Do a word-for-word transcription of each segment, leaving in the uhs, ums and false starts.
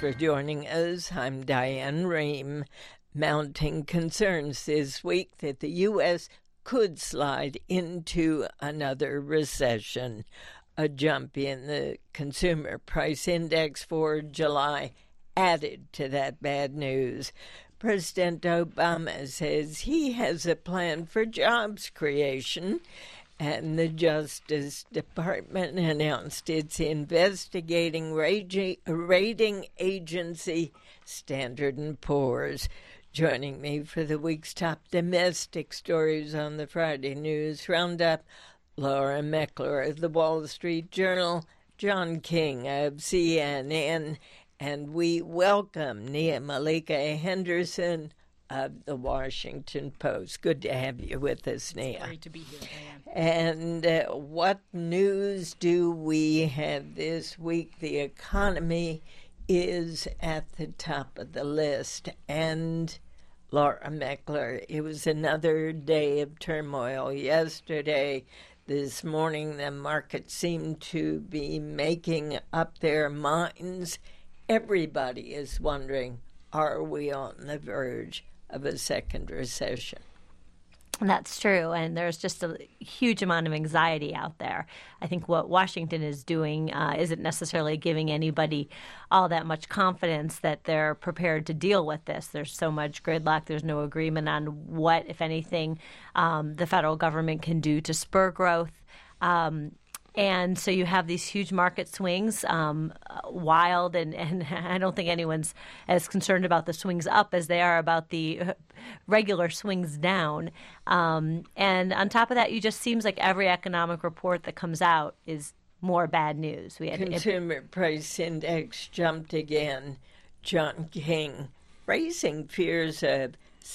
for joining us. I'm Diane Rehm. Mounting concerns this week that the U S could slide into another recession. A jump in the Consumer Price Index for July added to that bad news. President Obama says he has a plan for jobs creation, and the Justice Department announced it's investigating rating agency Standard and Poor's. Joining me for the week's top domestic stories on the Friday News Roundup, Laura Meckler of the Wall Street Journal, John King of C N N, and we welcome Nia Malika Henderson of the Washington Post. Good to have you with us, Nia. It's great to be here, Diane. And uh, what news do we have this week? The economy is at the top of the list, and Laura Meckler, it was another day of turmoil yesterday. This morning, the market seemed to be making up their minds. Everybody is wondering, are we on the verge of a second recession? That's true, and there's just a huge amount of anxiety out there. I think what Washington is doing uh, isn't necessarily giving anybody all that much confidence that they're prepared to deal with this. There's so much gridlock. There's no agreement on what, if anything, um, the federal government can do to spur growth. Um, And so you have these huge market swings, um, wild, and, and I don't think anyone's as concerned about the swings up as they are about the regular swings down. Um, and on top of that, you just seems like every economic report that comes out is more bad news. We had Consumer it, Price Index jumped again. John King, raising fears of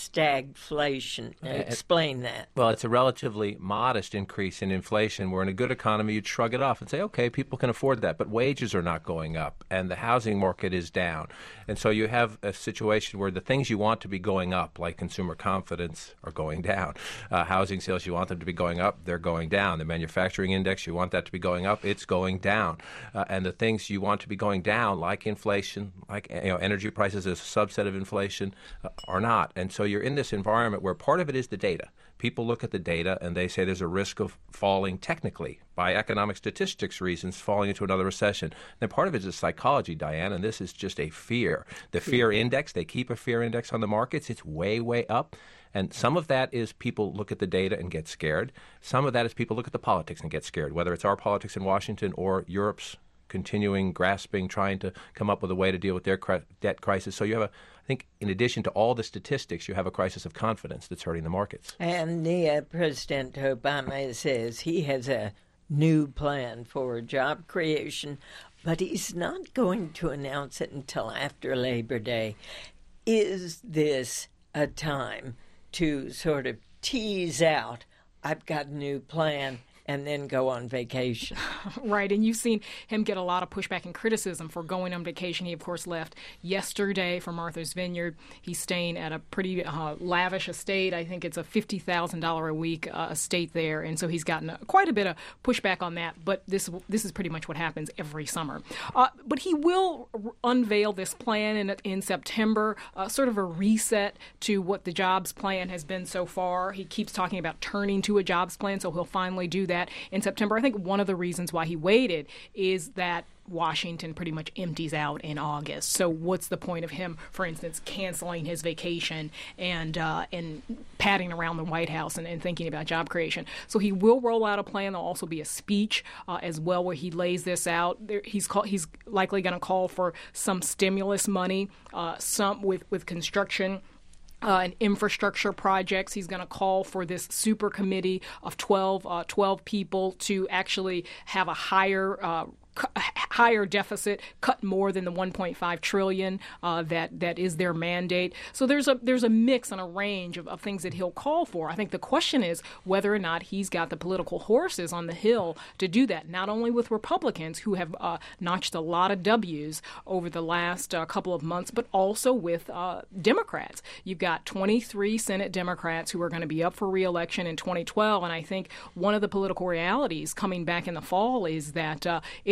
stagflation. Now, explain that. Well, it's a relatively modest increase in inflation. We're in a good economy. You'd shrug it off and say, okay, people can afford that. But wages are not going up, and the housing market is down. And so you have a situation where the things you want to be going up, like consumer confidence, are going down. Uh, housing sales, you want them to be going up, they're going down. The manufacturing index, you want that to be going up, it's going down. Uh, and the things you want to be going down, like inflation, like you know, energy prices as a subset of inflation, uh, are not. And so So you're in this environment where part of it is the data. People look at the data and they say there's a risk of falling technically, by economic statistics reasons, falling into another recession. And then part of it is psychology, Diane, and this is just a fear. The fear index, they keep a fear index on the markets. It's way, way up. And some of that is people look at the data and get scared. Some of that is people look at the politics and get scared, whether it's our politics in Washington or Europe's continuing, grasping, trying to come up with a way to deal with their cre- debt crisis. So you have a, I think, in addition to all the statistics, you have a crisis of confidence that's hurting the markets. And the uh, President Obama says he has a new plan for job creation, but he's not going to announce it until after Labor Day. Is this a time to sort of tease out, I've got a new plan, and then go on vacation? Right, and you've seen him get a lot of pushback and criticism for going on vacation. He, of course, left yesterday for Martha's Vineyard. He's staying at a pretty uh, lavish estate. I think it's a fifty thousand dollars a week uh, estate there, and so he's gotten a, quite a bit of pushback on that, but this this is pretty much what happens every summer. Uh, but he will r- unveil this plan in, in September, uh, sort of a reset to what the jobs plan has been so far. He keeps talking about turning to a jobs plan, so he'll finally do that in September. I think one of the reasons why he waited is that Washington pretty much empties out in August. So what's the point of him, for instance, canceling his vacation and uh, and padding around the White House and, and thinking about job creation? So he will roll out a plan. There'll also be a speech uh, as well where he lays this out. There, he's call, he's likely going to call for some stimulus money, uh, some with, with construction Uh, and infrastructure projects. He's going to call for this super committee of twelve, uh, twelve people to actually have a higher uh, higher deficit, cut more than the one point five trillion dollars uh, that that is their mandate. So there's a there's a mix and a range of, of things that he'll call for. I think the question is whether or not he's got the political horses on the Hill to do that, not only with Republicans who have uh, notched a lot of W's over the last uh, couple of months, but also with uh, Democrats. You've got twenty-three Senate Democrats who are going to be up for re-election in twenty twelve, and I think one of the political realities coming back in the fall is that uh, it's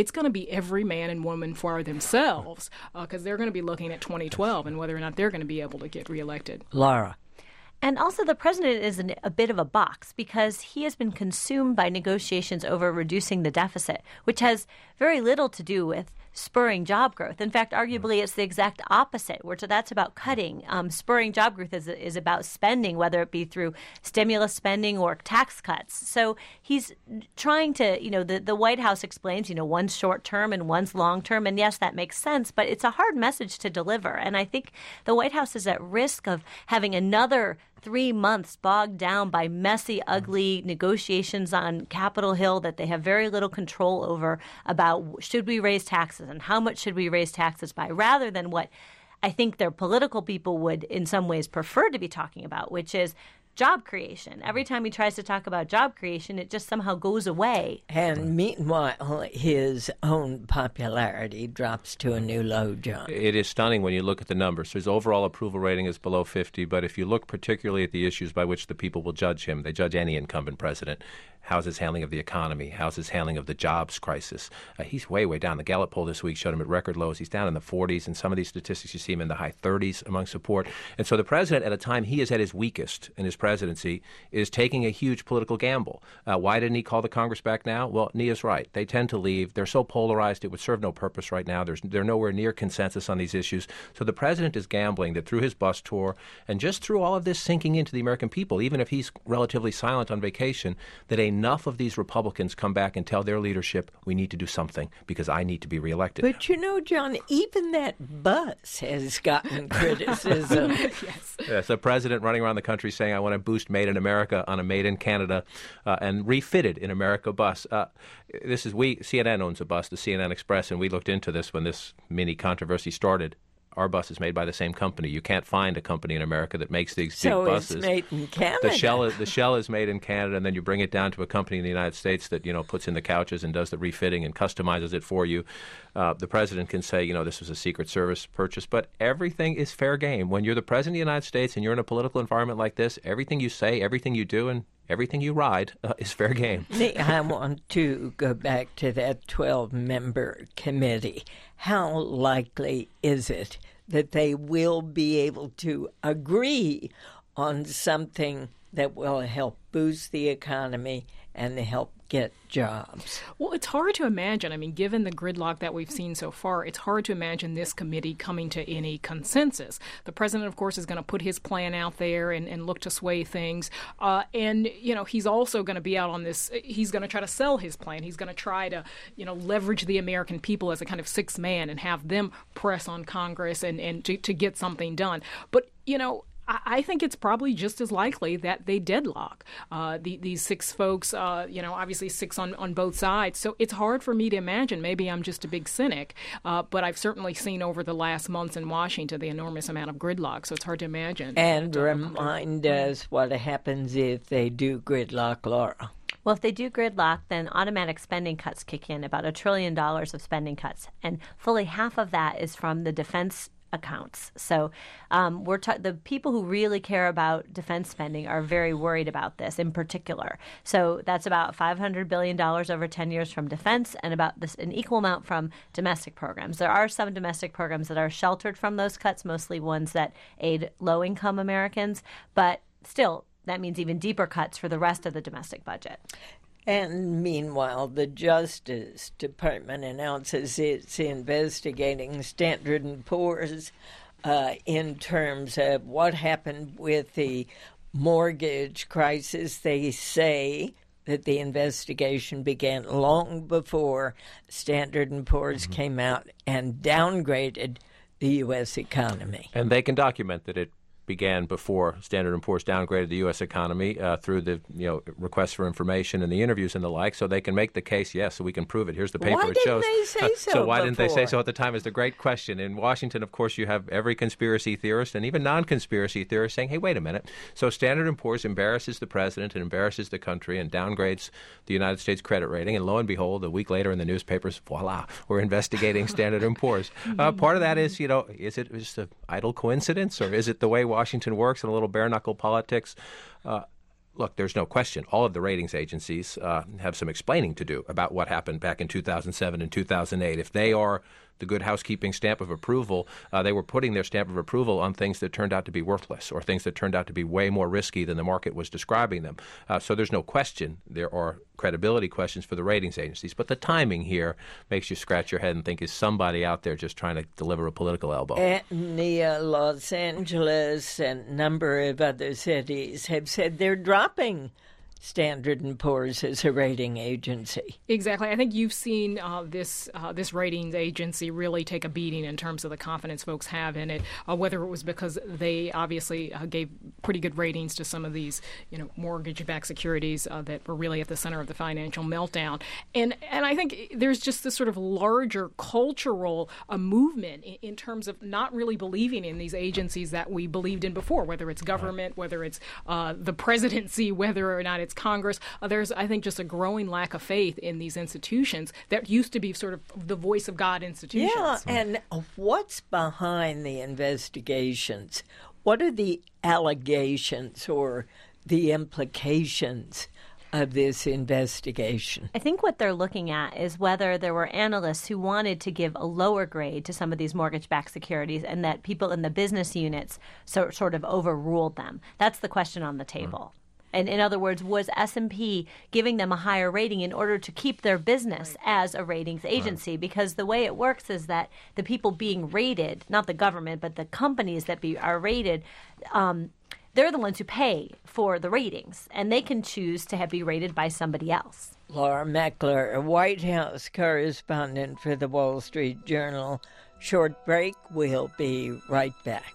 it's going to be every man and woman for themselves, because uh, they're going to be looking at twenty twelve and whether or not they're going to be able to get reelected. Laura. And also, the president is in a bit of a box because he has been consumed by negotiations over reducing the deficit, which has very little to do with spurring job growth. In fact, arguably, it's the exact opposite, where that's about cutting. Um, spurring job growth is, is about spending, whether it be through stimulus spending or tax cuts. So he's trying to, you know, the, the White House explains, you know, one's short term and one's long term. And yes, that makes sense, but it's a hard message to deliver. And I think the White House is at risk of having another three months bogged down by messy, ugly negotiations on Capitol Hill that they have very little control over about should we raise taxes and how much should we raise taxes by, rather than what I think their political people would in some ways prefer to be talking about, which is job creation. Every time he tries to talk about job creation, it just somehow goes away. And meanwhile, his own popularity drops to a new low, John. It is stunning when you look at the numbers. His overall approval rating is below fifty, but if you look particularly at the issues by which the people will judge him, they judge any incumbent president. How's his handling of the economy? How's his handling of the jobs crisis? Uh, he's way, way down. The Gallup poll this week showed him at record lows. He's down in the forties. In some of these statistics, you see him in the high thirties among support. And so the president, at a time he is at his weakest in his presidency, is taking a huge political gamble. Uh, why didn't he call the Congress back now? Well, Nia's right. They tend to leave. They're so polarized, it would serve no purpose right now. There's, they're nowhere near consensus on these issues. So the president is gambling that through his bus tour and just through all of this sinking into the American people, even if he's relatively silent on vacation, that enough of these Republicans come back and tell their leadership, we need to do something because I need to be reelected. But you know, John, even that bus has gotten criticism. Yes. Yes, the president running around the country saying, I want to boost Made in America on a Made in Canada uh, and refitted in America bus. Uh, this is, we, C N N owns a bus, the C N N Express, and we looked into this when this mini controversy started. Our bus is made by the same company. You can't find a company in America that makes these so big buses. So it's made in Canada. The shell is the shell is made in Canada, and then you bring it down to a company in the United States that you know puts in the couches and does the refitting and customizes it for you. Uh, the president can say, you know, this was a Secret Service purchase, but everything is fair game. When you're the president of the United States and you're in a political environment like this, everything you say, everything you do, and everything you ride uh, is fair game. I want to go back to that twelve-member committee. How likely is it that they will be able to agree on something that will help boost the economy and help get jobs? Well, it's hard to imagine. I mean, given the gridlock that we've seen so far, it's hard to imagine this committee coming to any consensus. The president, of course, is going to put his plan out there and, and look to sway things. Uh, and, you know, he's also going to be out on this. He's going to try to sell his plan. He's going to try to, you know, leverage the American people as a kind of sixth man and have them press on Congress and, and to, to get something done. But, you know, I think it's probably just as likely that they deadlock uh, the, these six folks, uh, you know, obviously six on, on both sides. So it's hard for me to imagine. Maybe I'm just a big cynic, uh, but I've certainly seen over the last months in Washington the enormous amount of gridlock. So it's hard to imagine. And remind us what happens if they do gridlock, Laura. Well, if they do gridlock, then automatic spending cuts kick in, about a trillion dollars of spending cuts. And fully half of that is from the defense accounts. So um, we're ta- the people who really care about defense spending are very worried about this in particular. So that's about five hundred billion dollars over ten years from defense and about this an equal amount from domestic programs. There are some domestic programs that are sheltered from those cuts, mostly ones that aid low-income Americans, but still, that means even deeper cuts for the rest of the domestic budget. And meanwhile, the Justice Department announces it's investigating Standard and Poor's uh, in terms of what happened with the mortgage crisis. They say that the investigation began long before Standard and Poor's mm-hmm. came out and downgraded the U S economy. And they can document that it began before Standard and Poor's downgraded the U S economy uh, through the you know requests for information and the interviews and the like, so they can make the case, yes, so we can prove it. Here's the paper why it didn't shows. They say so, so why before? didn't they say so at the time is the great question. In Washington, of course, you have every conspiracy theorist and even non-conspiracy theorist saying, hey, wait a minute. So Standard and Poor's embarrasses the president and embarrasses the country and downgrades the United States credit rating, and lo and behold, a week later in the newspapers, voila, we're investigating Standard and Poor's. Uh, part of that is, you know, is it just an idle coincidence, or is it the way Washington works and a little bare-knuckle politics? Uh, look, there's no question. All of the ratings agencies uh, have some explaining to do about what happened back in two thousand seven and two thousand eight. If they are the good housekeeping stamp of approval, uh, they were putting their stamp of approval on things that turned out to be worthless or things that turned out to be way more risky than the market was describing them. Uh, so there's no question there are credibility questions for the ratings agencies. But the timing here makes you scratch your head and think, is somebody out there just trying to deliver a political elbow? And the uh, Los Angeles and a number of other cities have said they're dropping Standard and Poor's as a rating agency. Exactly. I think you've seen uh, this uh, this ratings agency really take a beating in terms of the confidence folks have in it, uh, whether it was because they obviously uh, gave pretty good ratings to some of these, you know, mortgage-backed securities uh, that were really at the center of the financial meltdown. And and I think there's just this sort of larger cultural uh, movement in, in terms of not really believing in these agencies that we believed in before, whether it's government, whether it's uh, the presidency, whether or not it's Congress. Uh, there's, I think, just a growing lack of faith in these institutions that used to be sort of the voice of God institutions. Yeah, and what's behind the investigations? What are the allegations or the implications of this investigation? I think what they're looking at is whether there were analysts who wanted to give a lower grade to some of these mortgage-backed securities and that people in the business units so, sort of overruled them. That's the question on the table. Mm. And in other words, was S and P giving them a higher rating in order to keep their business right. as a ratings agency? Right. Because the way it works is that the people being rated, not the government, but the companies that be, are rated, um, they're the ones who pay for the ratings, and they can choose to have, be rated by somebody else. Laura Meckler, a White House correspondent for the Wall Street Journal. Short break. We'll be right back.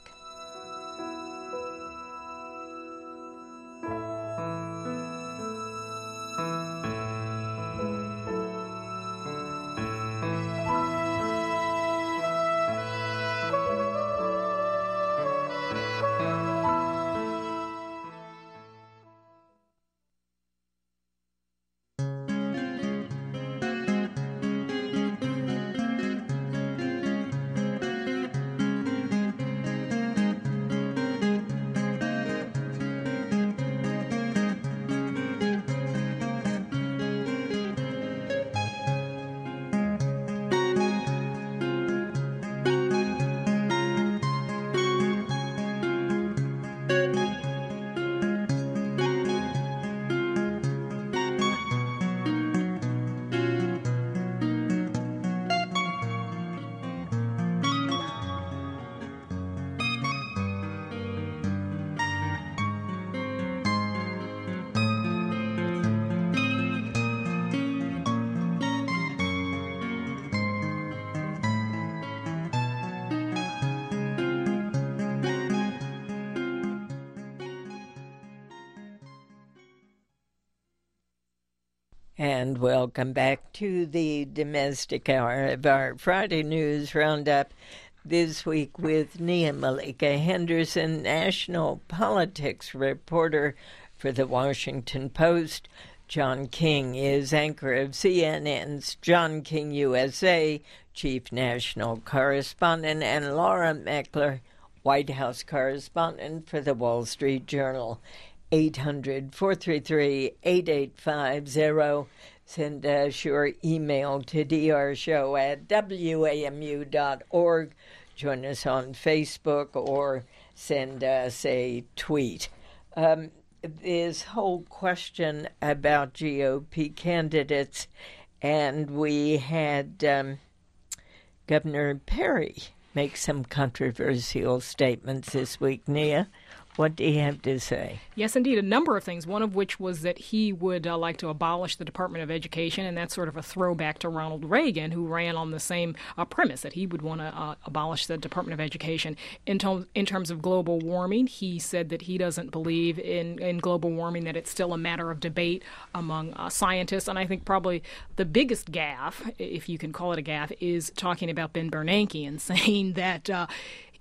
And welcome back to the domestic hour of our Friday News Roundup this week with Nia Malika Henderson, national politics reporter for the Washington Post. John King is anchor of C N N's John King U S A, chief national correspondent, and Laura Meckler, White House correspondent for the Wall Street Journal. eight hundred, four three three, eight eight five zero. Send us your email to d r show at w a m u dot org. Join us on Facebook or send us a tweet. Um, this whole question about G O P candidates, and we had um, Governor Perry make some controversial statements this week. Nia, what do you have to say? Yes, indeed, a number of things, one of which was that he would uh, like to abolish the Department of Education, and that's sort of a throwback to Ronald Reagan, who ran on the same uh, premise, that he would want to uh, abolish the Department of Education. In, to- in terms of global warming, he said that he doesn't believe in, in global warming, that it's still a matter of debate among uh, scientists, and I think probably the biggest gaffe, if you can call it a gaffe, is talking about Ben Bernanke and saying that uh,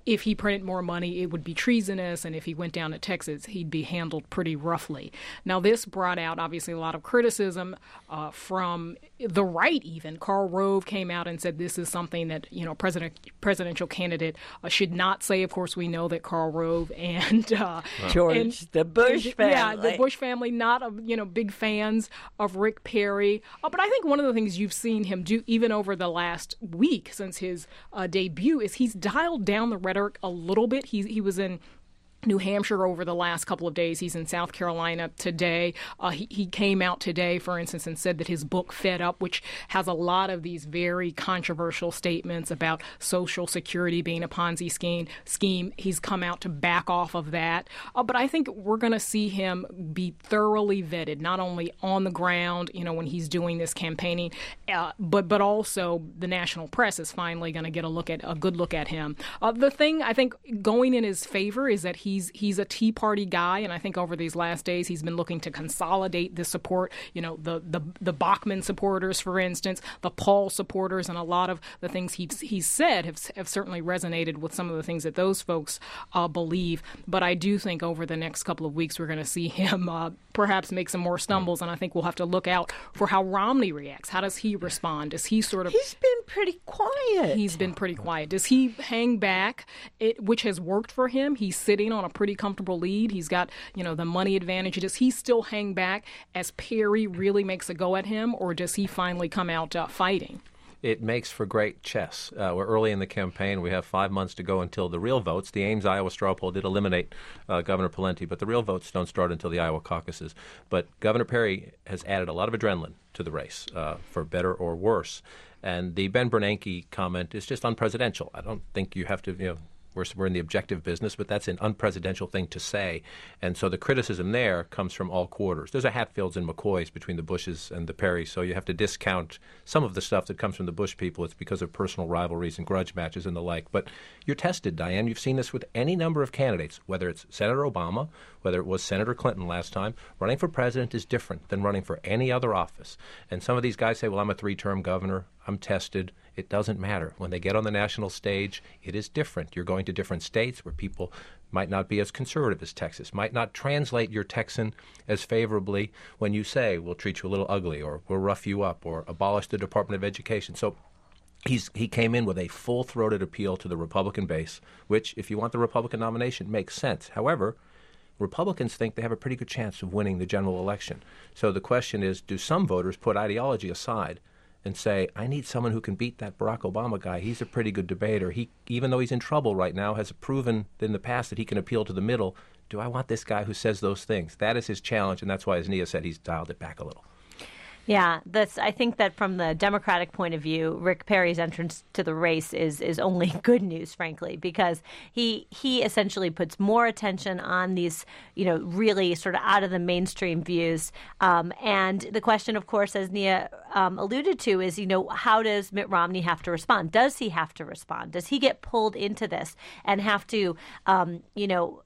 if he printed more money, it would be treasonous, and if he went down to Texas, he'd be handled pretty roughly. Now, this brought out, obviously, a lot of criticism uh, from the right even. Karl Rove came out and said this is something that, you know, president presidential candidate uh, should not say. Of course, we know that Karl Rove and uh, George, and, the Bush and, family. Yeah, the Bush family, not, uh, you know, big fans of Rick Perry. Uh, but I think one of the things you've seen him do, even over the last week since his uh, debut, is he's dialed down the rhetoric a little bit. He he was in New Hampshire over the last couple of days. He's in South Carolina today. Uh, he, he came out today, for instance, and said that his book, Fed Up, which has a lot of these very controversial statements about Social Security being a Ponzi scheme, scheme he's come out to back off of that. Uh, but I think we're going to see him be thoroughly vetted, not only on the ground, you know, when he's doing this campaigning, uh, but but also the national press is finally going to get a look at a good look at him. Uh, the thing I think going in his favor is that he He's he's a Tea Party guy, and I think over these last days he's been looking to consolidate the support. You know, the the the Bachmann supporters, for instance, the Paul supporters, and a lot of the things he's he's said have have certainly resonated with some of the things that those folks uh, believe. But I do think over the next couple of weeks we're going to see him uh, perhaps make some more stumbles, and I think we'll have to look out for how Romney reacts. How does he respond? Does he sort of? He's been pretty quiet. He's been pretty quiet. Does he hang back? It, which has worked for him. He's sitting on a pretty comfortable lead. He's got, you know, the money advantage. Does he still hang back as Perry really makes a go at him, or does he finally come out uh, fighting? It makes for great chess. Uh, we're early in the campaign. We have five months to go until the real votes. The Ames, Iowa straw poll did eliminate uh, Governor Pawlenty, but the real votes don't start until the Iowa caucuses. But Governor Perry has added a lot of adrenaline to the race, uh, for better or worse. And the Ben Bernanke comment is just unpresidential. I don't think you have to, you know, We're, we're in the objective business, but that's an unpresidential thing to say. And so the criticism there comes from all quarters. There's a Hatfields and McCoys between the Bushes and the Perrys, so you have to discount some of the stuff that comes from the Bush people. It's because of personal rivalries and grudge matches and the like. But you're tested, Diane. You've seen this with any number of candidates, whether it's Senator Obama, whether it was Senator Clinton last time. Running for president is different than running for any other office. And some of these guys say, well, I'm a three-term governor. I'm tested. It doesn't matter. When they get on the national stage, it is different. You're going to different states where people might not be as conservative as Texas, might not translate your Texan as favorably when you say, we'll treat you a little ugly, or we'll rough you up, or abolish the Department of Education. So he's he came in with a full-throated appeal to the Republican base, which, if you want the Republican nomination, makes sense. However, Republicans think they have a pretty good chance of winning the general election. So the question is, do some voters put ideology aside and say, I need someone who can beat that Barack Obama guy. He's a pretty good debater. He, even though he's in trouble right now, has proven in the past that he can appeal to the middle. Do I want this guy who says those things? That is his challenge, and that's why, as Nia said, he's dialed it back a little. Yeah, that's. I think that from the Democratic point of view, Rick Perry's entrance to the race is is only good news, frankly, because he he essentially puts more attention on these, you know, really sort of out of the mainstream views. Um, and the question, of course, as Nia um, alluded to, is, you know, how does Mitt Romney have to respond? Does he have to respond? Does he get pulled into this and have to, um, you know,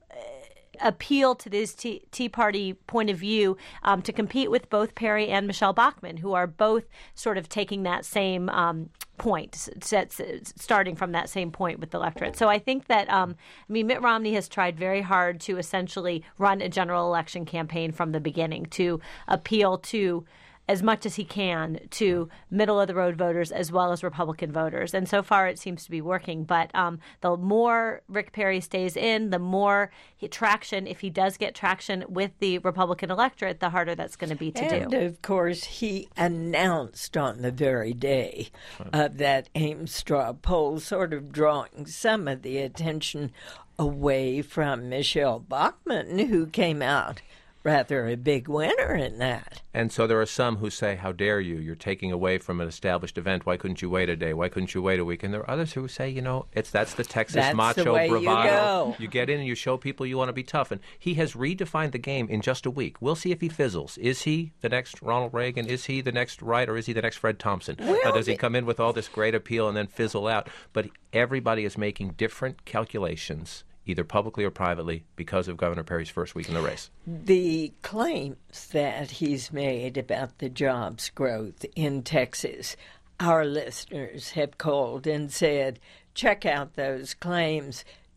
appeal to this Tea, Tea Party point of view um, to compete with both Perry and Michelle Bachmann, who are both sort of taking that same um, point, starting from that same point with the electorate. So I think that, um, I mean, Mitt Romney has tried very hard to essentially run a general election campaign from the beginning to appeal to as much as he can to middle-of-the-road voters as well as Republican voters. And so far it seems to be working. But um, the more Rick Perry stays in, the more he, traction, if he does get traction with the Republican electorate, the harder that's going to be to and do. And, of course, he announced on the very day of that Ames straw poll, sort of drawing some of the attention away from Michelle Bachmann, who came out rather a big winner in that. And so there are some who say, how dare you? You're taking away from an established event. Why couldn't you wait a day? Why couldn't you wait a week? And there are others who say, you know, it's that's the Texas that's macho the way bravado. You, go. You get in and you show people you want to be tough. And he has redefined the game in just a week. We'll see if he fizzles. Is he the next Ronald Reagan? Is he the next Wright? Or is he the next Fred Thompson? Well, uh, does he come in with all this great appeal and then fizzle out? But everybody is making different calculations, either publicly or privately, because of Governor Perry's first week in the race. The claims that he's made about the jobs growth in Texas, our listeners have called and said, check out those claims.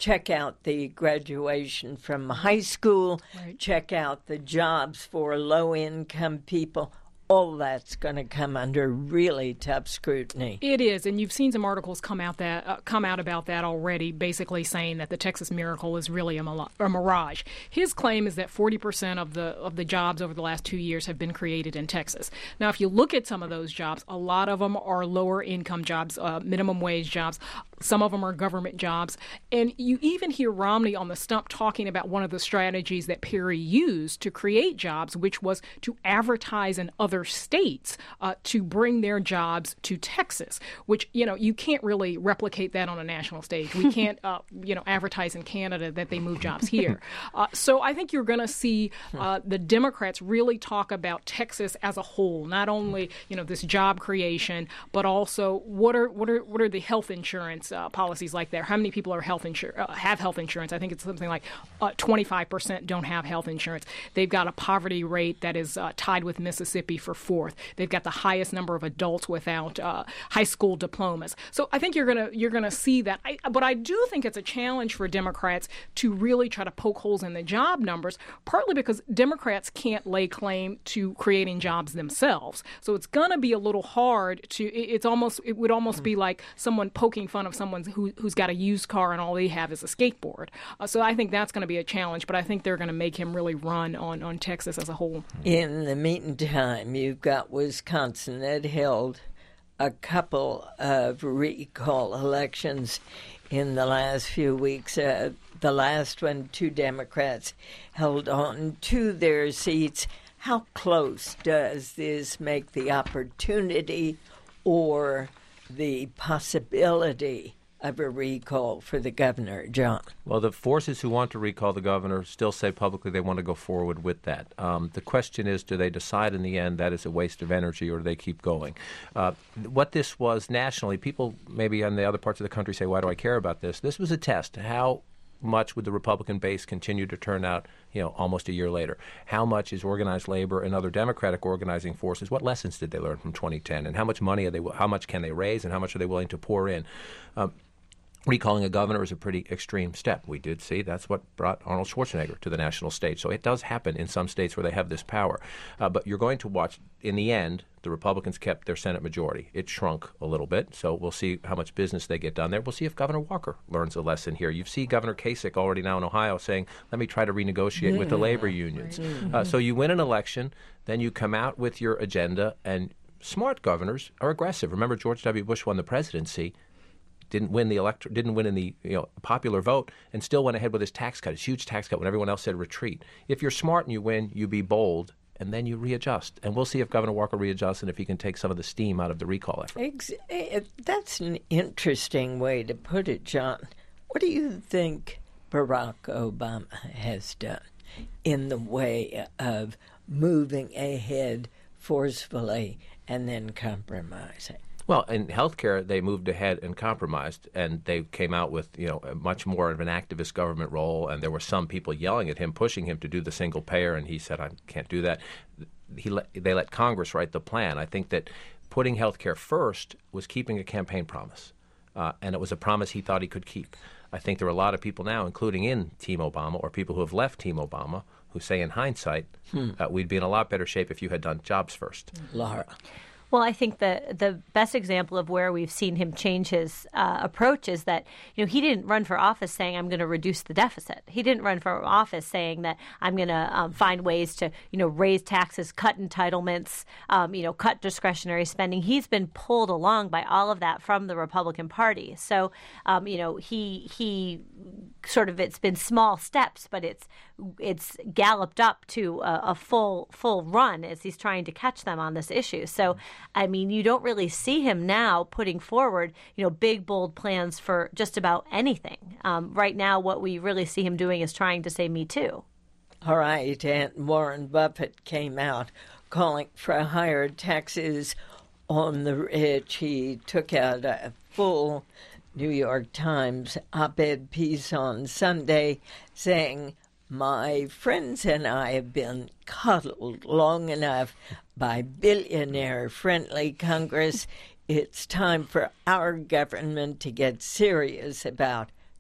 check out the graduation from high school, Right. check out the jobs for low-income people. All that's going to come under really tough scrutiny. It is, and you've seen some articles come out that uh, come out about that already, basically saying that the Texas miracle is really a, mal- a mirage. His claim is that forty percent of the of the jobs over the last two years have been created in Texas. Now, if you look at some of those jobs, a lot of them are lower income jobs, uh, minimum wage jobs. Some of them are government jobs, and you even hear Romney on the stump talking about one of the strategies that Perry used to create jobs, which was to advertise in other states uh, to bring their jobs to Texas, which, you know, you can't really replicate that on a national stage. We can't, uh, you know, advertise in Canada that they move jobs here. Uh, so I think you're going to see uh, the Democrats really talk about Texas as a whole, not only, you know, this job creation, but also what are what are what are the health insurance uh, policies like there? How many people are health insur- uh, have health insurance? I think it's something like uh, twenty-five percent don't have health insurance. They've got a poverty rate that is uh, tied with Mississippi for fourth. They've got the highest number of adults without uh, high school diplomas. So I think you're gonna you're gonna see that. I, but I do think it's a challenge for Democrats to really try to poke holes in the job numbers, partly because Democrats can't lay claim to creating jobs themselves. So it's gonna be a little hard to. It, it's almost it would almost be like someone poking fun of someone who who's got a used car and all they have is a skateboard. Uh, so I think that's going to be a challenge. But I think they're going to make him really run on on Texas as a whole. In the meantime, you've got Wisconsin that held a couple of recall elections in the last few weeks. Uh, the last one, two Democrats held on to their seats. How close does this make the opportunity or the possibility of a recall for the governor, John? Well, the forces who want to recall the governor still say publicly they want to go forward with that. Um, the question is, do they decide in the end that is a waste of energy, or do they keep going? Uh, what this was nationally, people maybe on the other parts of the country say, why do I care about this? This was a test. How much would the Republican base continue to turn out, you know, almost a year later? How much is organized labor and other Democratic organizing forces? What lessons did they learn from twenty ten? And how much money are they? How much can they raise? And how much are they willing to pour in? Um, Recalling a governor is a pretty extreme step. We did see that's what brought Arnold Schwarzenegger to the national stage. So it does happen in some states where they have this power. Uh, but you're going to watch, in the end, the Republicans kept their Senate majority. It shrunk a little bit, so we'll see how much business they get done there. We'll see if Governor Walker learns a lesson here. You see Governor Kasich already now in Ohio saying, let me try to renegotiate yeah. with the labor unions. Right. Mm-hmm. Uh, so you win an election, then you come out with your agenda, and smart governors are aggressive. Remember, George W. Bush won the presidency, didn't win the elect- didn't win in the you know popular vote, and still went ahead with his tax cut, his huge tax cut, when everyone else said retreat. If you're smart and you win, you be bold, and then you readjust. And we'll see if Governor Walker readjusts and if he can take some of the steam out of the recall effort. Ex- that's an interesting way to put it, John. What do you think Barack Obama has done in the way of moving ahead forcefully and then compromising? Well, in healthcare, they moved ahead and compromised, and they came out with, you know, much more of an activist government role, and there were some people yelling at him, pushing him to do the single payer, and he said, I can't do that. He let, they let Congress write the plan. I think that putting healthcare first was keeping a campaign promise, uh, and it was a promise he thought he could keep. I think there are a lot of people now, including in Team Obama or people who have left Team Obama, who say in hindsight, hmm. uh, we'd be in a lot better shape if you had done jobs first. Laura. Well, I think the the best example of where we've seen him change his uh, approach is that, you know, he didn't run for office saying, I'm going to reduce the deficit. He didn't run for office saying that I'm going to um, find ways to, you know, raise taxes, cut entitlements, um, you know, cut discretionary spending. He's been pulled along by all of that from the Republican Party. So, um, you know, he he sort of, it's been small steps, but it's it's galloped up to a, a full full run as he's trying to catch them on this issue. So, I mean, you don't really see him now putting forward, you know, big, bold plans for just about anything. Um, right now, what we really see him doing is trying to say, me too. All right, and Warren Buffett came out calling for higher taxes on the rich. He took out a full New York Times op-ed piece on Sunday saying, my friends and I have been coddled long enough by billionaire-friendly Congress. It's time for our government to get serious about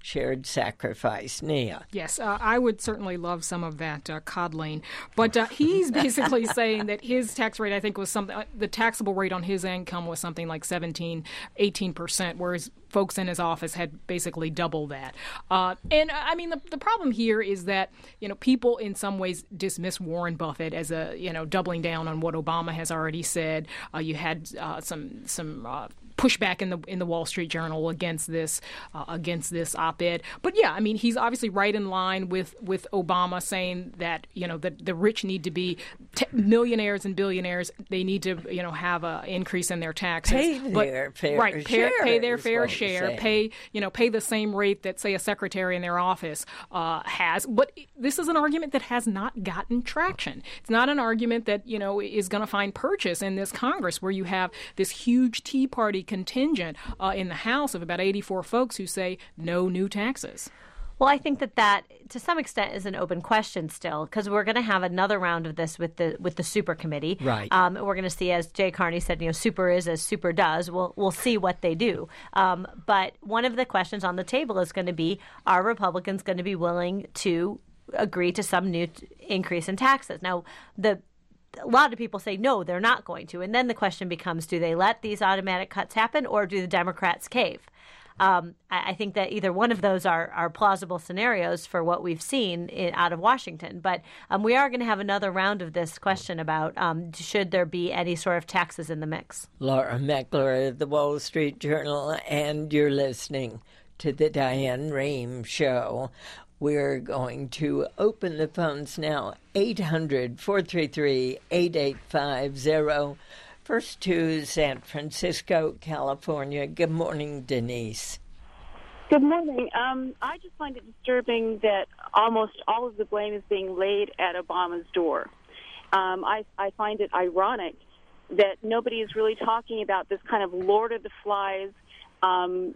shared sacrifice. Nia. Yes, uh, I would certainly love some of that uh, coddling. But uh, he's basically saying that his tax rate, I think, was something, uh, the taxable rate on his income was something like seventeen, eighteen percent, whereas folks in his office had basically double that. Uh, and I mean, the, the problem here is that, you know, people in some ways dismiss Warren Buffett as a, you know, doubling down on what Obama has already said. Uh, you had uh, some some uh, pushback in the in the Wall Street Journal against this uh, against this op-ed. But yeah, I mean, he's obviously right in line with, with Obama saying that, you know, that the rich need to be t- millionaires and billionaires. They need to, you know, have an increase in their taxes. Pay but, their fair right, pay, share. pay their is fair what we're share. saying. Pay, you know, pay the same rate that, say, a secretary in their office uh, has. But this is an argument that has not gotten traction. It's not an argument that, you know, is going to find purchase in this Congress, where you have this huge Tea Party contingent uh, in the House of about eighty-four folks who say no new taxes. Well, I think that that, to some extent, is an open question still, because we're going to have another round of this with the with the super committee. Right. Um, we're going to see, as Jay Carney said, you know, super is as super does. We'll we'll see what they do. Um, but one of the questions on the table is going to be: are Republicans going to be willing to agree to some new t- increase in taxes? Now, the a lot of people say no, they're not going to, and then the question becomes: do they let these automatic cuts happen, or do the Democrats cave? Um, I, I think that either one of those are, are plausible scenarios for what we've seen in, out of Washington. But um, we are going to have another round of this question about um, should there be any sort of taxes in the mix. Laura Meckler of the Wall Street Journal, and you're listening to the Diane Rehm Show. We're going to open the phones now, eight hundred, four three three, eight eight five zero. First to San Francisco, California. Good morning, Denise. Good morning. Um, I just find it disturbing that almost all of the blame is being laid at Obama's door. Um, I, I find it ironic that nobody is really talking about this kind of Lord of the Flies, um,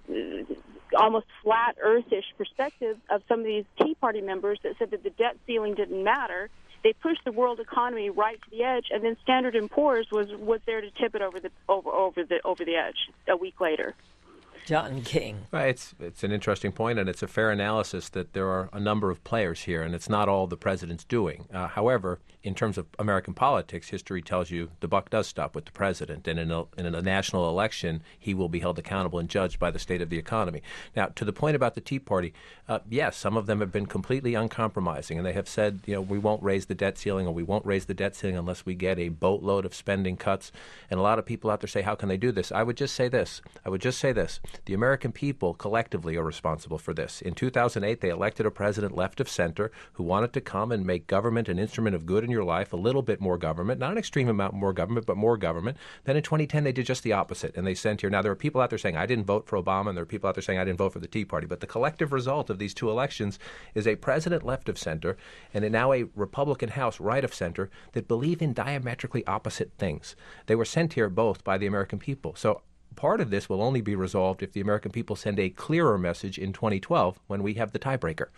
almost flat earthish perspective of some of these Tea Party members that said that the debt ceiling didn't matter. They pushed the world economy right to the edge, and then Standard and Poor's was was there to tip it over the over over the over the edge a week later. John King. Well, it's it's an interesting point, and it's a fair analysis that there are a number of players here, and it's not all the president's doing. Uh, however, in terms of American politics, history tells you the buck does stop with the president, and in a, in a national election, he will be held accountable and judged by the state of the economy. Now, to the point about the Tea Party, uh, yes, some of them have been completely uncompromising, and they have said, you know, we won't raise the debt ceiling, or we won't raise the debt ceiling unless we get a boatload of spending cuts. And a lot of people out there say, how can they do this? I would just say this. I would just say this. The American people collectively are responsible for this. In two thousand eight, they elected a president left of center who wanted to come and make government an instrument of good in your life, a little bit more government, not an extreme amount more government, but more government. Then in twenty ten, they did just the opposite, and they sent here. Now, there are people out there saying, I didn't vote for Obama, and there are people out there saying, I didn't vote for the Tea Party. But the collective result of these two elections is a president left of center and now a Republican House right of center that believe in diametrically opposite things. They were sent here both by the American people. So part of this will only be resolved if the American people send a clearer message in twenty twelve when we have the tiebreaker.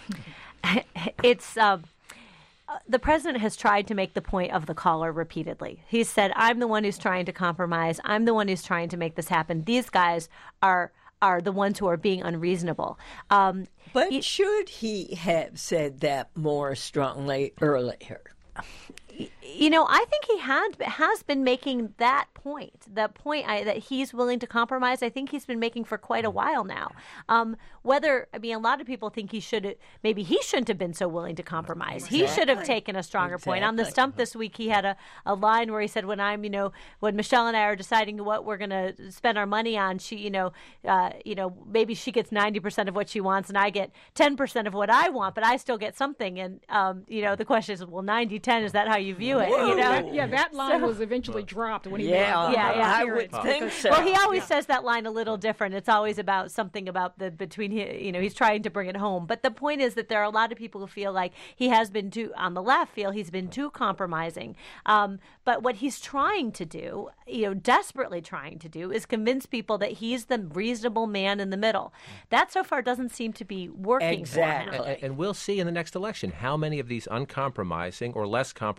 It's uh, the president has tried to make the point of the caller repeatedly. He's said, I'm the one who's trying to compromise. I'm the one who's trying to make this happen. These guys are are the ones who are being unreasonable. Um, but he, should he have said that more strongly earlier? You know, I think he had has been making that point, that point I, that he's willing to compromise. I think he's been making for quite a while now. Um, whether, I mean, a lot of people think he should, maybe he shouldn't have been so willing to compromise. Exactly. He should have taken a stronger exactly. point. On the stump this week, he had a, a line where he said, when I'm, you know, when Michelle and I are deciding what we're going to spend our money on, she, you know, uh, you know, maybe she gets ninety percent of what she wants and I get ten percent of what I want, but I still get something. And, um, you know, the question is, well, ninety ten, is that how you view it? Whoa. You know? That, yeah, that line so, was eventually dropped when he yeah, made yeah, yeah, I would think so. Well, he always yeah. says that line a little different. It's always about something about the between, you know, he's trying to bring it home. But the point is that there are a lot of people who feel like he has been too, on the left, feel he's been too compromising. Um, but what he's trying to do, you know, desperately trying to do, is convince people that he's the reasonable man in the middle. That so far doesn't seem to be working exactly. for him. And, and we'll see in the next election how many of these uncompromising or less compromising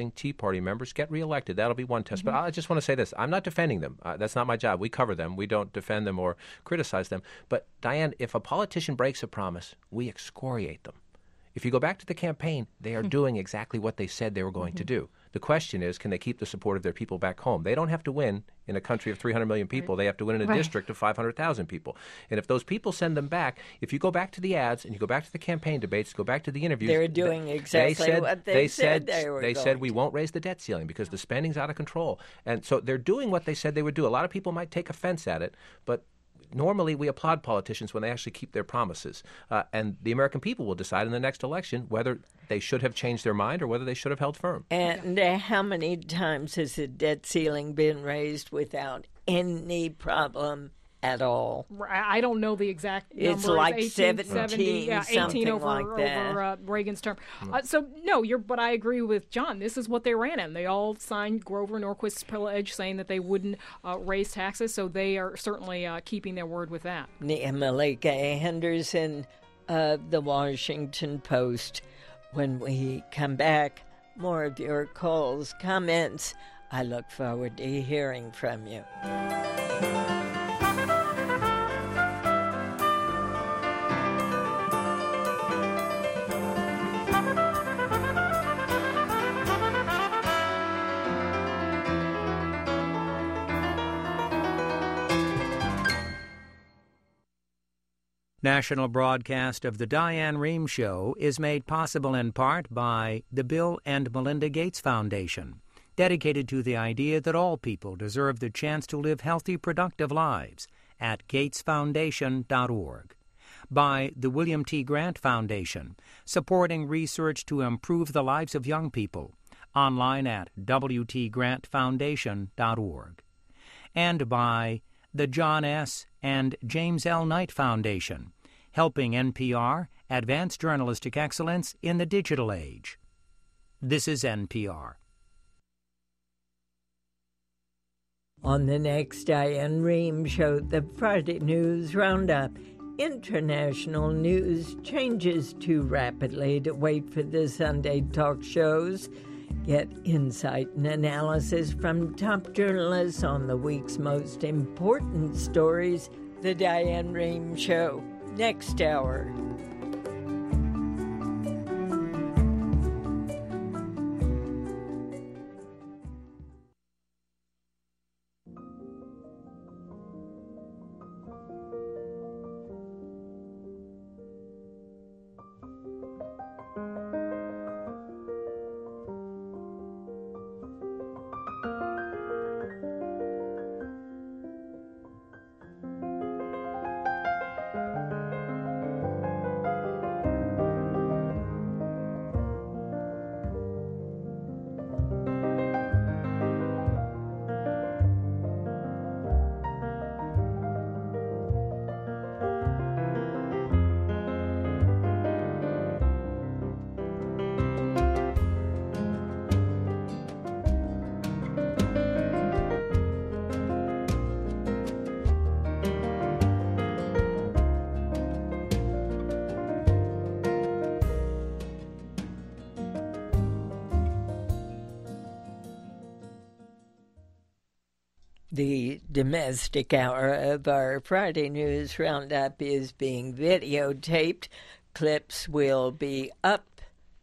disgusting Tea Party members get reelected. That'll be one test. Mm-hmm. But I just want to say this. I'm not defending them. Uh, that's not my job. We cover them. We don't defend them or criticize them. But, Diane, if a politician breaks a promise, we excoriate them. If you go back to the campaign, they are doing exactly what they said they were going mm-hmm. to do. The question is, can they keep the support of their people back home? They don't have to win in a country of three hundred million people. Right. They have to win in a right. district of five hundred thousand people. And if those people send them back, if you go back to the ads and you go back to the campaign debates, go back to the interviews. They're doing they, exactly they said, what they, they said, said they were They going said we to. won't raise the debt ceiling because the spending's out of control. And so they're doing what they said they would do. A lot of people might take offense at it, but normally we applaud politicians when they actually keep their promises. Uh, and the American people will decide in the next election whether they should have changed their mind or whether they should have held firm. And uh, how many times has the debt ceiling been raised without any problem at all? I don't know the exact number. It's like eighteen seventeen, yeah, eighteen something over, like that. over uh, Reagan's term. Uh, so, no, you're. But I agree with John. This is what they ran in. They all signed Grover Norquist's pledge saying that they wouldn't uh, raise taxes, so they are certainly uh, keeping their word with that. Nia Malika Henderson of the Washington Post. When we come back, more of your calls, comments. I look forward to hearing from you. National broadcast of the Diane Rehm Show is made possible in part by the Bill and Melinda Gates Foundation, dedicated to the idea that all people deserve the chance to live healthy, productive lives at gates foundation dot org. By the William T. Grant Foundation, supporting research to improve the lives of young people, online at w t grant foundation dot org. And by the John S. and James L. Knight Foundation, helping N P R advance journalistic excellence in the digital age. This is N P R. On the next Diane Rehm Show, the Friday News Roundup. International news changes too rapidly to wait for the Sunday talk shows. Get insight and analysis from top journalists on the week's most important stories. The Diane Rehm Show, next hour. The domestic hour of our Friday News Roundup is being videotaped. Clips will be up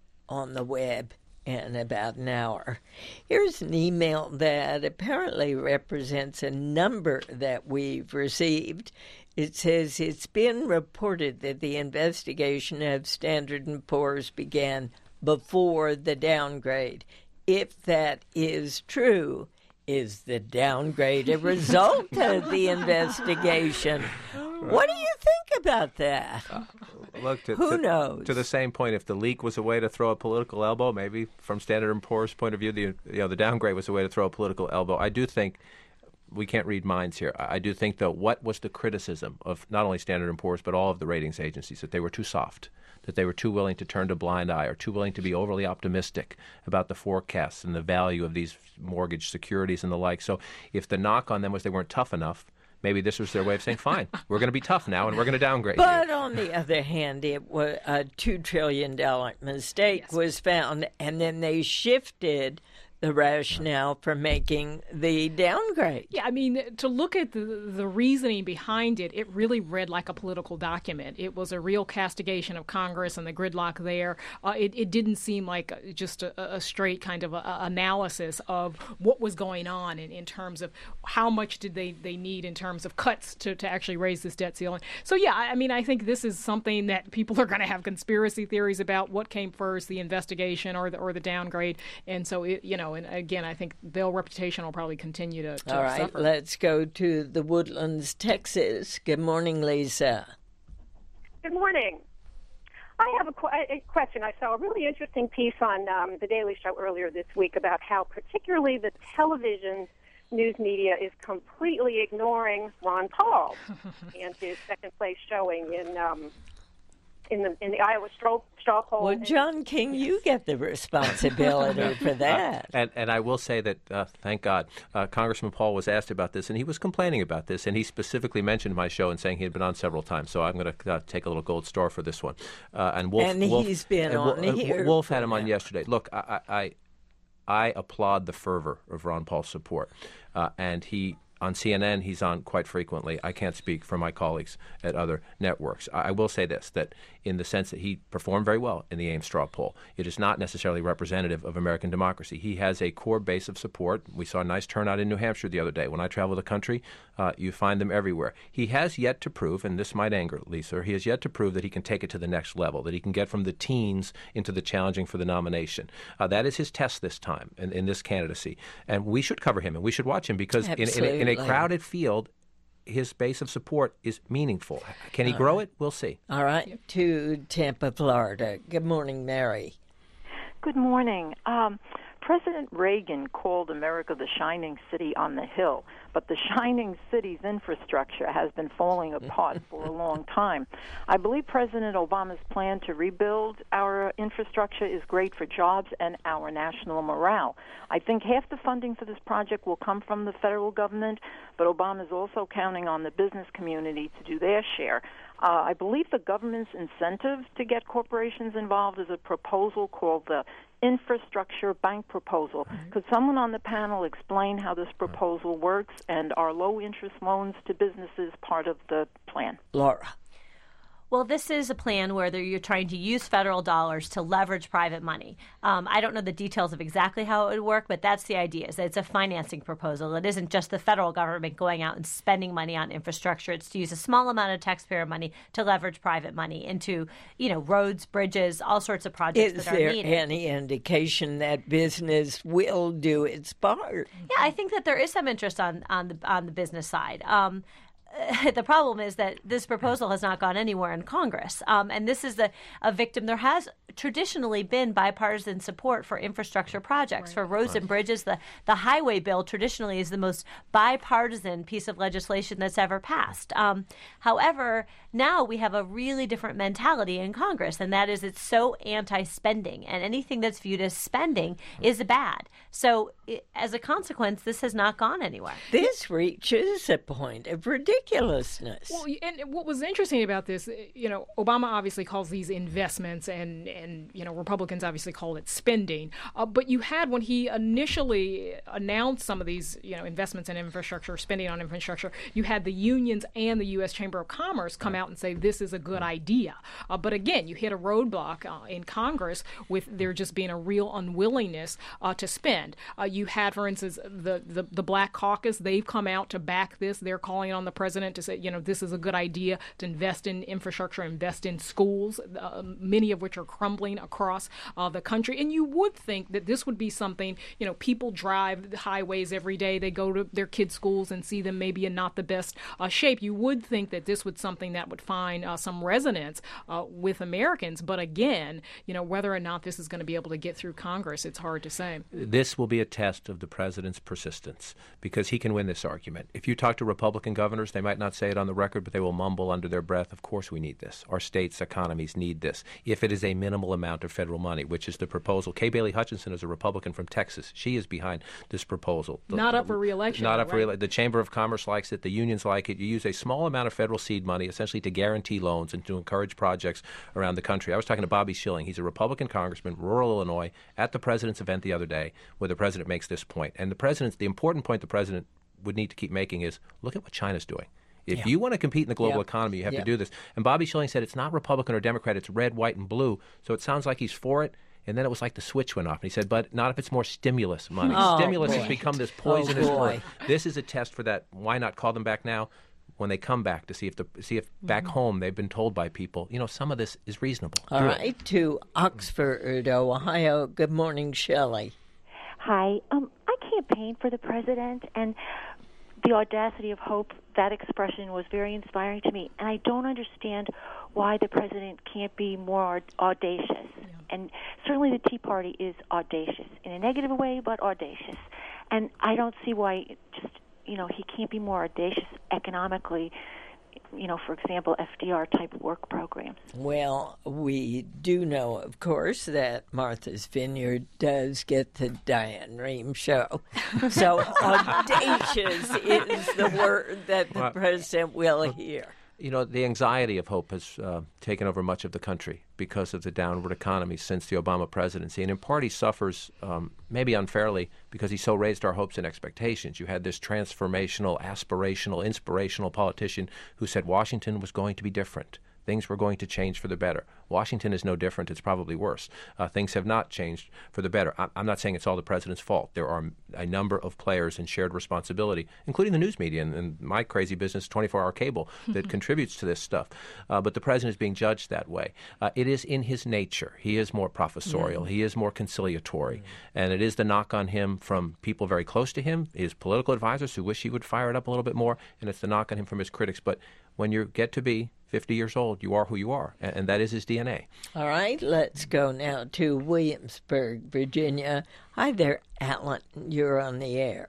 on the web in about an hour. Here's an email that apparently represents a number that we've received. It says, it's been reported that the investigation of Standard and Poor's began before the downgrade. If that is true, is the downgrade a result of the investigation? What do you think about that? Uh, look, to, Who to, knows? To the same point, if the leak was a way to throw a political elbow, maybe from Standard and Poor's point of view, the you know the downgrade was a way to throw a political elbow. I do think we can't read minds here. I do think, though, what was the criticism of not only Standard and Poor's but all of the ratings agencies? That they were too soft, that they were too willing to turn a blind eye or too willing to be overly optimistic about the forecasts and the value of these mortgage securities and the like. So if the knock on them was they weren't tough enough maybe this was their way of saying, fine, we're going to be tough now and we're going to downgrade But you. on the other hand, it was a two trillion dollars mistake Yes. was found, and then they shifted the rationale for making the downgrade. Yeah, I mean, to look at the the reasoning behind it, it really read like a political document. It was a real castigation of Congress and the gridlock there. Uh, it, it didn't seem like just a, a straight kind of a, a analysis of what was going on in, in terms of how much did they, they need in terms of cuts to, to actually raise this debt ceiling. So, yeah, I mean, I think this is something that people are going to have conspiracy theories about what came first, the investigation or the, or the downgrade. And so, it, you know, and again, I think their reputation will probably continue to, to All right, suffer. let's go to the Woodlands, Texas. Good morning, Lisa. Good morning. I have a, qu- a question. I saw a really interesting piece on um, the Daily Show earlier this week about how particularly the television news media is completely ignoring Ron Paul and his second place showing in um, in the in the Iowa straw, straw poll. Well, John King, you get the responsibility for that. Uh, and, and I will say that, uh, thank God, uh, Congressman Paul was asked about this, and he was complaining about this, and he specifically mentioned my show and saying he had been on several times. So I'm going to uh, take a little gold star for this one. Uh, and Wolf, And Wolf, he's been and on Wolf, here. Wolf had him on yesterday. Look, I, I, I applaud the fervor of Ron Paul's support, uh, and he. On C N N, he's on quite frequently. I can't speak for my colleagues at other networks. I, I will say this, that in the sense that he performed very well in the Ames straw poll, it is not necessarily representative of American democracy. He has a core base of support. We saw a nice turnout in New Hampshire the other day. When I travel the country, uh, you find them everywhere. He has yet to prove, and this might anger Lisa, he has yet to prove that he can take it to the next level, that he can get from the teens into the challenging for the nomination. Uh, that is his test this time in, in this candidacy. And we should cover him, and we should watch him, because in, in, a, in a crowded field, his base of support is meaningful. Can he All grow right. it? We'll see. All right, to Tampa, Florida. Good morning, Mary. Good morning. Um, President Reagan called America the shining city on the hill, but the shining city's infrastructure has been falling apart for a long time. I believe President Obama's plan to rebuild our infrastructure is great for jobs and our national morale. I think half the funding for this project will come from the federal government, but Obama is also counting on the business community to do their share. Uh, I believe the government's incentive to get corporations involved is a proposal called the Infrastructure Bank Proposal. Mm-hmm. Could someone on the panel explain how this proposal works, and are low-interest loans to businesses part of the plan? Laura. Well, this is a plan where you're trying to use federal dollars to leverage private money. Um, I don't know the details of exactly how it would work, but that's the idea. Is that it's a financing proposal. It isn't just the federal government going out and spending money on infrastructure. It's to use a small amount of taxpayer money to leverage private money into, you know, roads, bridges, all sorts of projects Is that are there needed. any indication that business will do its part? Yeah, I think that there is some interest on on the on the business side. Um, the problem is that this proposal has not gone anywhere in Congress. Um, and this is a, a victim. There has traditionally been bipartisan support for infrastructure projects, right. for roads right. and bridges. The, the highway bill traditionally is the most bipartisan piece of legislation that's ever passed. Um, however, now we have a really different mentality in Congress, and that is it's so anti-spending, and anything that's viewed as spending is bad. So it, as a consequence, this has not gone anywhere. This reaches a point of ridiculousness. Well, and what was interesting about this, you know, Obama obviously calls these investments, and, and you know, Republicans obviously call it spending. Uh, but you had, when he initially announced some of these, you know, investments in infrastructure, spending on infrastructure, you had the unions and the U S Chamber of Commerce come out and say this is a good idea. Uh, but again, you hit a roadblock uh, in Congress with there just being a real unwillingness uh, to spend. Uh, you had, for instance, the, the, the Black Caucus. They've come out to back this. They're calling on the president to say, you know, this is a good idea to invest in infrastructure, invest in schools, uh, many of which are crumbling across uh, the country. And you would think that this would be something, you know, people drive the highways every day. They go to their kids' schools and see them maybe in not the best uh, shape. You would think that this would something that would find uh, some resonance uh, with Americans. But again, you know, whether or not this is going to be able to get through Congress, it's hard to say. This will be a test of the president's persistence, because he can win this argument. If you talk to Republican governors, they might not say it on the record, but they will mumble under their breath, of course we need this. Our states' economies need this. If it is a minimal amount of federal money, which is the proposal. Kay Bailey Hutchinson is a Republican from Texas. She is behind this proposal. The, not up for re-election. Not though, up for right? re-election. The Chamber of Commerce likes it. The unions like it. You use a small amount of federal seed money essentially to guarantee loans and to encourage projects around the country. I was talking to Bobby Schilling. He's a Republican congressman, rural Illinois, at the president's event the other day where the president makes this point. And the president's, the important point the president would need to keep making is, look at what China's doing. If yeah. you want to compete in the global yeah. economy, you have yeah. to do this. And Bobby Schilling said it's not Republican or Democrat, it's red, white, and blue. So it sounds like he's for it. And then it was like the switch went off. And he said, but not if it's more stimulus money. Oh, stimulus boy. has become this poisonous oh, word. This is a test for that. Why not call them back now? When they come back to see if the see if back home they've been told by people, you know, some of this is reasonable. All do right, it. to Oxford, Ohio. Good morning, Shelley. Hi. Um, I campaigned for the president, and the audacity of hope, that expression was very inspiring to me. And I don't understand why the president can't be more audacious. Yeah. And certainly the Tea Party is audacious in a negative way, but audacious. And I don't see why it just, you know, he can't be more audacious economically, you know, for example, F D R-type work programs. Well, we do know, of course, that Martha's Vineyard does get the Diane Rehm show. So audacious is the word that the well, president will hear. You know, the anxiety of hope has uh, taken over much of the country because of the downward economy since the Obama presidency. And in part, he suffers, um, maybe unfairly, because he so raised our hopes and expectations. You had this transformational, aspirational, inspirational politician who said Washington was going to be different. Things were going to change for the better. Washington is no different. It's probably worse. Uh, things have not changed for the better. I- I'm not saying it's all the president's fault. There are a number of players in shared responsibility, including the news media and, and my crazy business, twenty-four hour cable, that contributes to this stuff. Uh, but the president is being judged that way. Uh, it is in his nature. He is more professorial. Mm. He is more conciliatory. Mm. And it is the knock on him from people very close to him, his political advisors who wish he would fire it up a little bit more, and it's the knock on him from his critics. But when you get to be fifty years old, you are who you are, and, and that is his D N A. All right, let's go now to Williamsburg, Virginia. Hi there, Alan. You're on the air.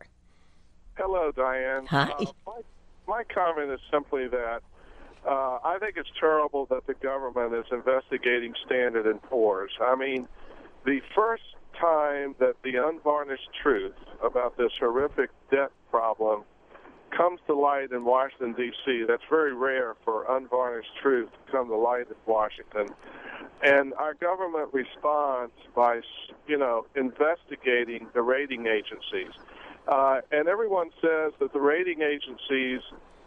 Hello, Diane. Hi. Uh, my, my comment is simply that uh, I think it's terrible that the government is investigating Standard and Poor's. I mean, the first time that the unvarnished truth about this horrific debt problem comes to light in Washington, D C, that's very rare for unvarnished truth to come to light in Washington. And our government responds by, you know, investigating the rating agencies. Uh, and everyone says that the rating agencies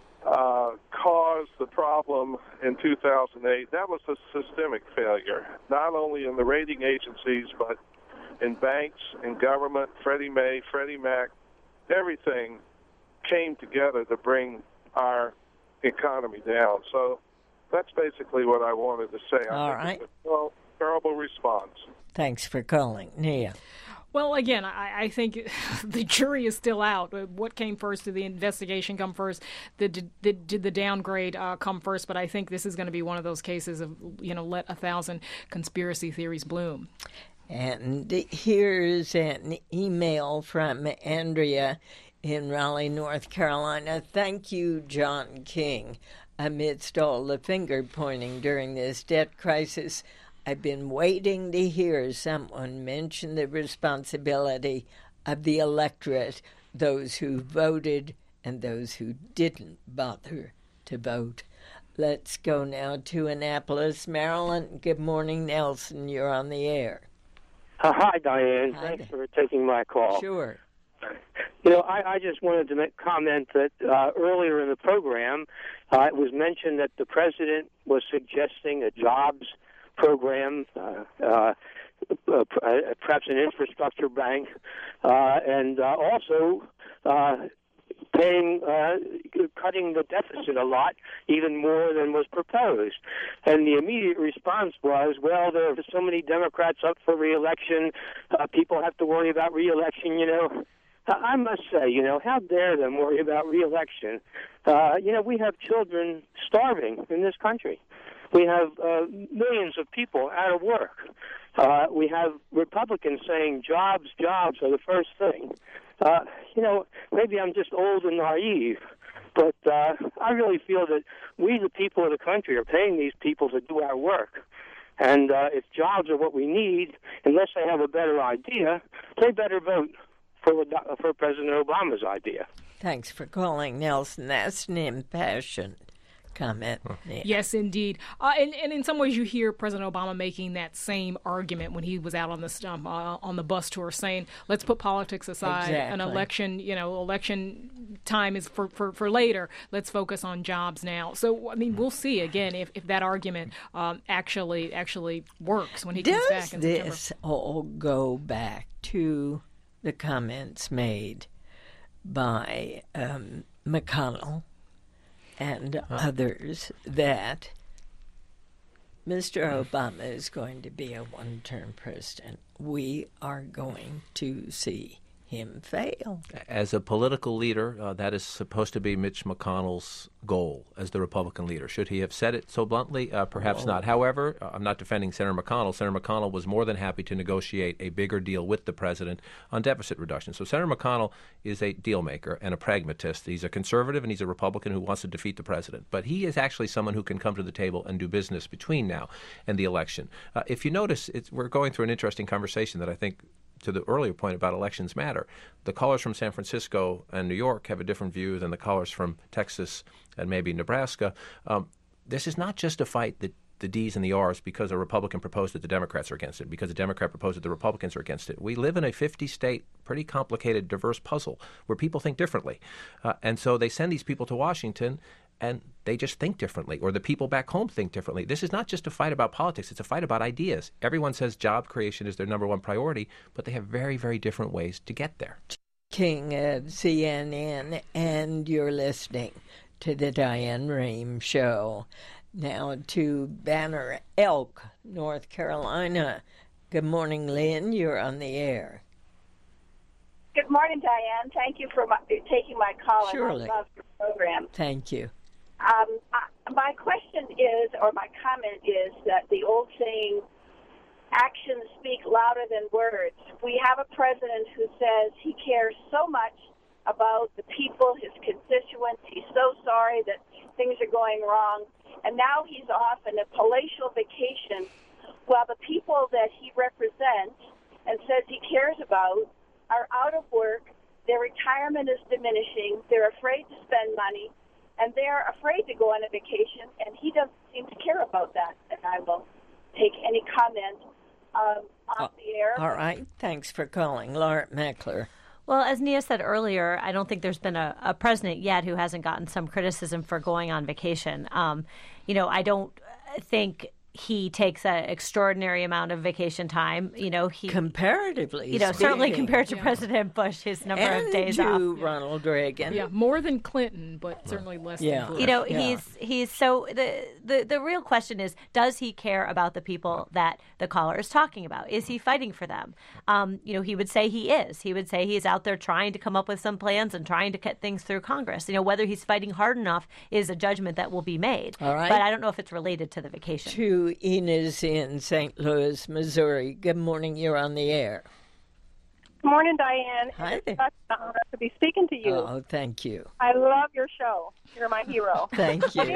uh, caused the problem in two thousand eight. That was a systemic failure, not only in the rating agencies, but in banks, in government, Freddie Mae, Freddie Mac, everything came together to bring our economy down. So that's basically what I wanted to say. All I right. think it's a terrible response. Thanks for calling. Nia. Well, again, I, I think the jury is still out. What came first? Did the investigation come first? Did, did, did the downgrade uh, come first? But I think this is going to be one of those cases of, you know, let a thousand conspiracy theories bloom. And here's an email from Andrea in Raleigh, North Carolina. Thank you, John King. Amidst all the finger-pointing during this debt crisis, I've been waiting to hear someone mention the responsibility of the electorate, those who voted and those who didn't bother to vote. Let's go now to Annapolis, Maryland. Good morning, Nelson. You're on the air. Uh, hi, Diane. Hi. Thanks for taking my call. Sure. You know, I, I just wanted to make comment that uh, earlier in the program, uh, it was mentioned that the president was suggesting a jobs program, uh, uh, uh, perhaps an infrastructure bank, uh, and uh, also uh, paying, uh, cutting the deficit a lot, even more than was proposed. And the immediate response was, well, there are so many Democrats up for re-election, uh, people have to worry about re-election, you know. I must say, you know, how dare them worry about re-election? Uh, you know, we have children starving in this country. We have uh, millions of people out of work. Uh, we have Republicans saying jobs, jobs are the first thing. Uh, you know, maybe I'm just old and naive, But uh, I really feel that we, the people of the country, are paying these people to do our work. And uh, if jobs are what we need, unless they have a better idea, they better vote for, for President Obama's idea. Thanks for calling, Nelson. That's an impassioned comment. Yeah. Yes, indeed. Uh, and, and in some ways, you hear President Obama making that same argument when he was out on the stump, uh, on the bus tour, saying, "Let's put politics aside. Exactly. An election, you know, election time is for, for, for later. Let's focus on jobs now." So, I mean, we'll see again if, if that argument um, actually actually works when he Does comes back in September. Does this all go back to the comments made by um, McConnell and huh. others that Mister Obama is going to be a one-term president? We are going to see him fail. As a political leader, uh, that is supposed to be Mitch McConnell's goal as the Republican leader. Should he have said it so bluntly? Uh, perhaps Whoa. not. However, I'm not defending Senator McConnell. Senator McConnell was more than happy to negotiate a bigger deal with the president on deficit reduction. So Senator McConnell is a deal maker and a pragmatist. He's a conservative and he's a Republican who wants to defeat the president. But he is actually someone who can come to the table and do business between now and the election. Uh, if you notice, it's, we're going through an interesting conversation that I think, to the earlier point about elections matter. The callers from San Francisco and New York have a different view than the callers from Texas and maybe Nebraska. Um, this is not just a fight that the D's and the R's because a Republican proposed it, the Democrats are against it, because a Democrat proposed it, the Republicans are against it. We live in a fifty-state, pretty complicated, diverse puzzle where people think differently. Uh, and so they send these people to Washington and they just think differently, or the people back home think differently. This is not just a fight about politics. It's a fight about ideas. Everyone says job creation is their number one priority, but they have very, very different ways to get there. King of C N N, and you're listening to the Diane Rehm Show. Now to Banner Elk, North Carolina. Good morning, Lynn. You're on the air. Good morning, Diane. Thank you for my, taking my call. Surely. And I love your program. Thank you. Um, I, my question is, or my comment is, that the old saying, actions speak louder than words. We have a president who says he cares so much about the people, his constituents. He's so sorry that things are going wrong. And now he's off on a palatial vacation while the people that he represents and says he cares about are out of work. Their retirement is diminishing. They're afraid to spend money. And they're afraid to go on a vacation, and he doesn't seem to care about that. And I will take any comment um, on uh, the air. All right. Thanks for calling. Laura Meckler. Well, as Nia said earlier, I don't think there's been a, a president yet who hasn't gotten some criticism for going on vacation. Um, you know, I don't think he takes an extraordinary amount of vacation time. You know, he comparatively, you know, speaking. certainly compared to yeah. President Bush, his number and of days to off. Ronald Reagan. Yeah, more than Clinton, but certainly less yeah. than Bush. You know, Yeah. he's he's so the, the the real question is, does he care about the people that the caller is talking about? Is he fighting for them? Um, you know, he would say he is. He would say he's out there trying to come up with some plans and trying to get things through Congress. You know, whether he's fighting hard enough is a judgment that will be made. All right. But I don't know if it's related to the vacation. To Ena's in Saint Louis, Missouri. Good morning. You're on the air. Good morning, Diane. Hi It's there. such an honor to be speaking to you. Oh, thank you. I love your show. You're my hero. Thank you.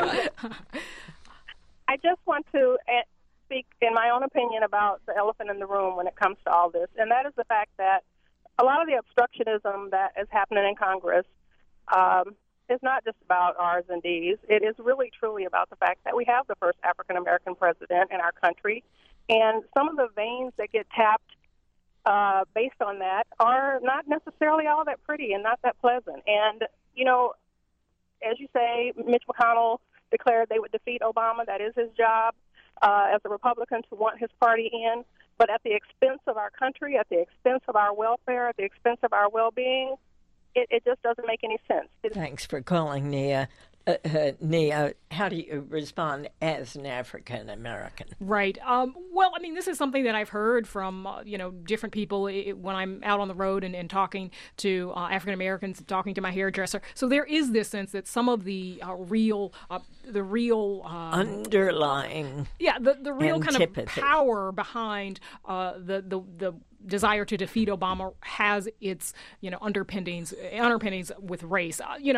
I just want to uh, speak, in my own opinion, about the elephant in the room when it comes to all this, and that is the fact that a lot of the obstructionism that is happening in Congress um, is not just about R's and D's. It is really, truly about the fact that we have the first African-American president in our country, and some of the veins that get tapped uh, based on that are not necessarily all that pretty and not that pleasant. And, you know, as you say, Mitch McConnell declared they would defeat Obama. That is his job uh, as a Republican to want his party in. But at the expense of our country, at the expense of our welfare, at the expense of our well-being, it, it just doesn't make any sense. It's- Thanks for calling, Nia. Uh, uh, Nia, how do you respond as an African American? Right. Um, well, I mean, this is something that I've heard from, uh, you know, different people it, when I'm out on the road and, and talking to uh, African Americans, talking to my hairdresser. So there is this sense that some of the uh, real, uh, the real um, underlying, yeah, the the real antipathy. kind of power behind uh, the the the. desire to defeat Obama has its, you know, underpinnings underpinnings with race. Uh, you know,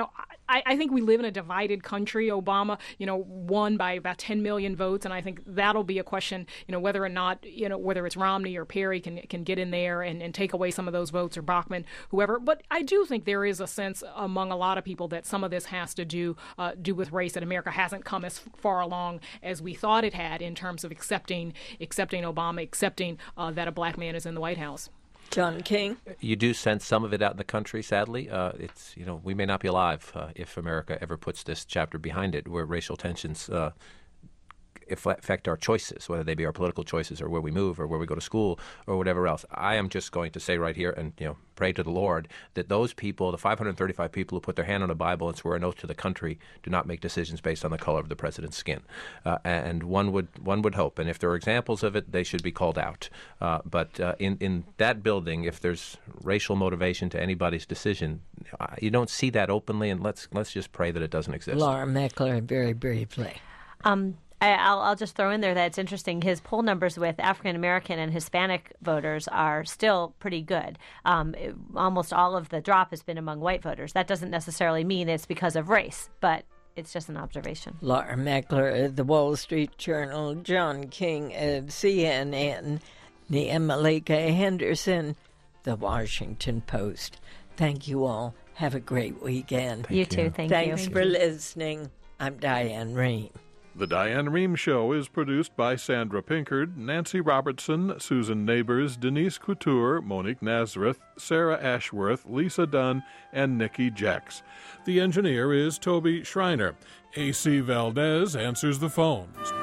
I, I think we live in a divided country. Obama, you know, won by about ten million votes, and I think that'll be a question, you know, whether or not, you know, whether it's Romney or Perry can can get in there and, and take away some of those votes, or Bachmann, whoever. But I do think there is a sense among a lot of people that some of this has to do uh, do with race, that America hasn't come as far along as we thought it had in terms of accepting accepting Obama, accepting uh, that a black man is in the White House. John King? You do sense some of it out in the country, sadly. Uh, it's, you know, we may not be alive uh, if America ever puts this chapter behind it, where racial tensions uh, affect our choices, whether they be our political choices or where we move or where we go to school or whatever else. I am just going to say right here and, you know, pray to the Lord that those people, the five hundred thirty-five people who put their hand on a Bible and swear an oath to the country, do not make decisions based on the color of the president's skin. Uh, and one would one would hope, and if there are examples of it, they should be called out. Uh, but uh, in, in that building, if there's racial motivation to anybody's decision, you don't see that openly, and let's let's just pray that it doesn't exist. Laura Meckler, very briefly. Um, I, I'll, I'll just throw in there that it's interesting. His poll numbers with African American and Hispanic voters are still pretty good. Um, it, almost all of the drop has been among white voters. That doesn't necessarily mean it's because of race, but it's just an observation. Laura Meckler of the Wall Street Journal, John King of C N N, Nia Malika Henderson, The Washington Post. Thank you all. Have a great weekend. Thank you, you too. Thank Thanks you. Thanks for listening. I'm Diane Rehm. The Diane Rehm Show is produced by Sandra Pinkard, Nancy Robertson, Susan Neighbors, Denise Couture, Monique Nazareth, Sarah Ashworth, Lisa Dunn, and Nikki Jex. The engineer is Toby Schreiner. A C Valdez answers the phones.